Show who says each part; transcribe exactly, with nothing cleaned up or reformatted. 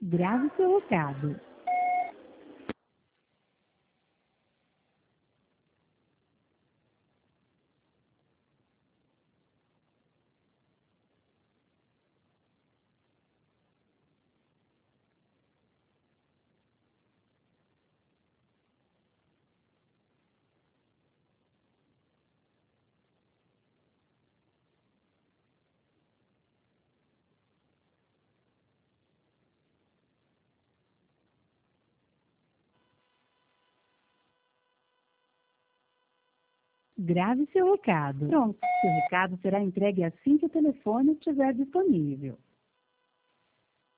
Speaker 1: Grave seu recado. Grave seu recado. Pronto, seu recado será entregue assim que o telefone estiver disponível.